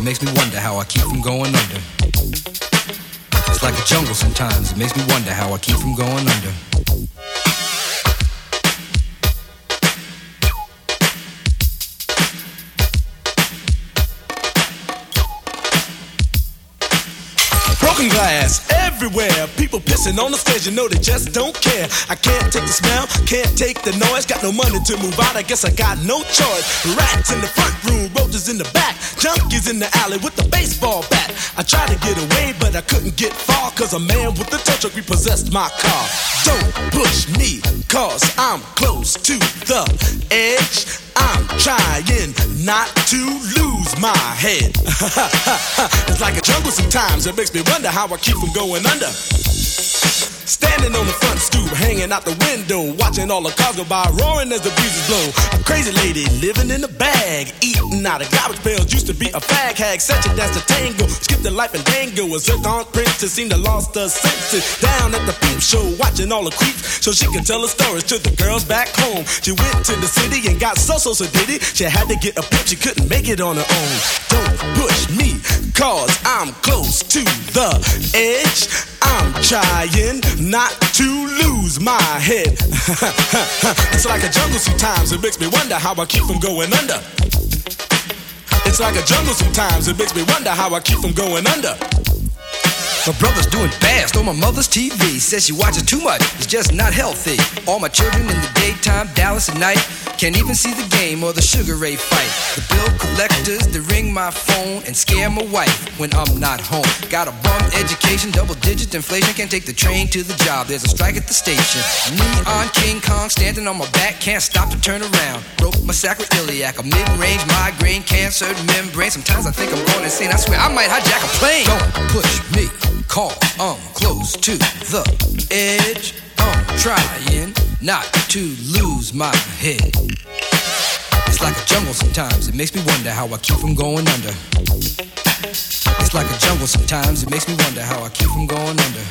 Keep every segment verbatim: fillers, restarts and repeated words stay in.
it makes me wonder how I keep from going under. It's like a jungle sometimes, it makes me wonder how I keep from going under. Broken glass everywhere, people pissing on the stage, you know they just don't care. I can't take the smell, can't take the noise, got no money to move out, I guess I got no choice. Rats in the front room, roaches in the back, junkies in the alley with the baseball bat. I tried to get away, but I couldn't get far, cause a man with a tow truck repossessed my car. Don't push me, cause I'm close to the edge. I'm trying not to lose my head. It's like a jungle sometimes, it makes me wonder how I keep from going under. Standing on the front stoop, hanging out the window, watching all the cars go by, roaring as the breezes blow. A crazy lady living in a bag, eating out of garbage pails, used to be a fag hag, such a dance to tango, skipped the life and dango. A zircon princess seemed to lost her senses. Down at the peep show, watching all the creeps, so she could tell her stories to the girls back home. She went to the city and got so so so did it. She had to get a pimp, she couldn't make it on her own. Don't push me, cause I'm close to the edge. I'm trying not to lose my head. It's like a jungle sometimes, it makes me wonder how I keep from going under. It's like a jungle sometimes, it makes me wonder how I keep from going under. My brother's doing bad, stole my mother's T V. Says she watches too much, it's just not healthy. All my children in the daytime, Dallas at night. Can't even see the game or the Sugar Ray fight. The bill collectors, they ring my phone and scare my wife when I'm not home. Got a bum education, double digit inflation. Can't take the train to the job, there's a strike at the station. Neon King Kong standing on my back, can't stop to turn around. Broke my sacroiliac, a mid-range migraine, cancer membrane. Sometimes I think I'm going insane, I swear I might hijack a plane. Don't push me, call, I'm close to the edge. I'm trying not to lose my head. It's like a jungle sometimes, it makes me wonder how I keep from going under. It's like a jungle sometimes, it makes me wonder how I keep from going under.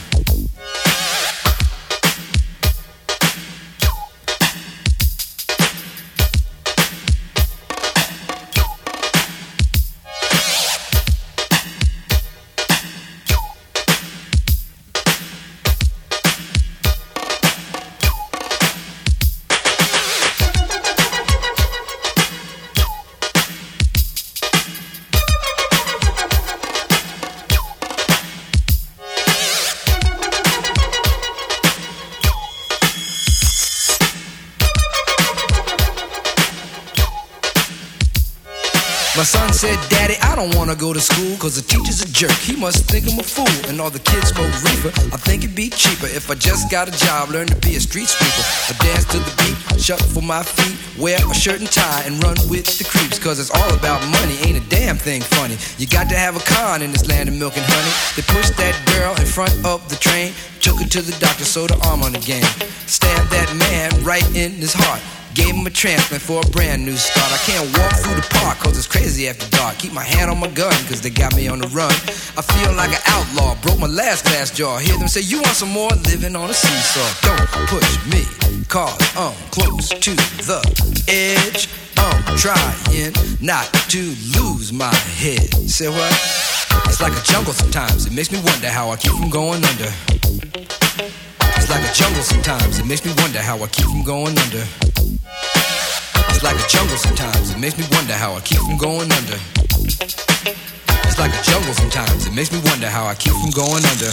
My son said, Daddy, I don't wanna go to school, cause the teacher's a jerk, he must think I'm a fool. And all the kids smoke reefer, I think it'd be cheaper if I just got a job, learn to be a street sweeper. I dance to the beat, shuffle my feet, wear a shirt and tie, and run with the creeps. Cause it's all about money, ain't a damn thing funny. You got to have a con in this land of milk and honey. They pushed that girl in front of the train, took her to the doctor, sewed her arm on the game. Stabbed that man right in his heart, gave him a transplant for a brand new start. I can't walk through the park cause it's crazy after dark. Keep my hand on my gun cause they got me on the run. I feel like an outlaw, broke my last glass jaw. Hear them say, you want some more? Living on a seesaw. Don't push me, cause I'm close to the edge. I'm trying not to lose my head. Say what? It's like a jungle sometimes, it makes me wonder how I keep from going under. It's like a jungle sometimes, it makes me wonder how I keep from going under. It's like a jungle sometimes, it makes me wonder how I keep from going under. It's like a jungle sometimes, it makes me wonder how I keep from going under.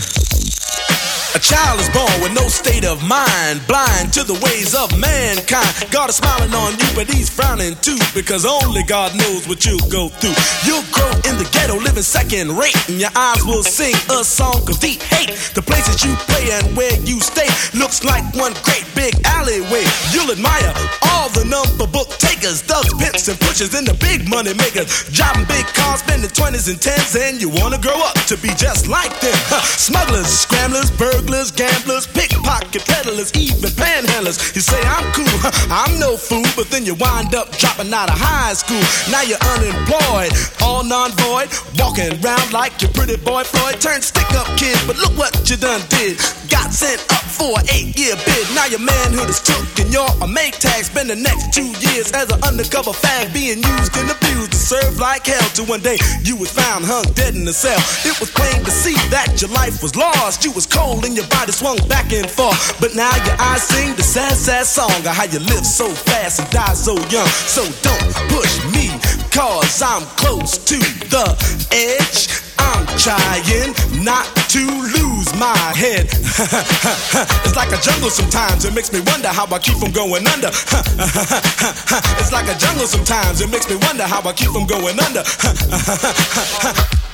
A child is born with no state of mind, blind to the ways of mankind. God is smiling on you, but he's frowning too, because only God knows what you'll go through. You'll grow in the ghetto, living second rate, and your eyes will sing a song of deep hate. The places you play and where you stay looks like one great big alleyway. You'll admire all the number book takers, thugs, pimps, and pushers, and the big money makers, driving big cars, spending twenties and tens, and you wanna grow up to be just like them. Huh. Smugglers, scramblers, burglars, gamblers, pickpocket peddlers, even panhandlers. You say I'm cool, huh, I'm no fool, but then you wind up dropping out of high school. Now you're unemployed, all non-void, walking around like your pretty boy Floyd. Turned stick-up kid, but look what you done did. got sent up for an eight-year bid. Now your manhood is took and you're a make tag. Spend the next two years as an undercover fag, being used and abused and served like hell. Till one day you was found hung dead in a cell. It was plain to see that your life was lost. You was cold and your body swung back and forth. But now your eyes sing the sad, sad song of how you live so fast and die so young. So don't push me, cause I'm close to the edge. I'm trying not to lose my head. It's like a jungle sometimes, it makes me wonder how I keep from going under. It's like a jungle sometimes, it makes me wonder how I keep from going under.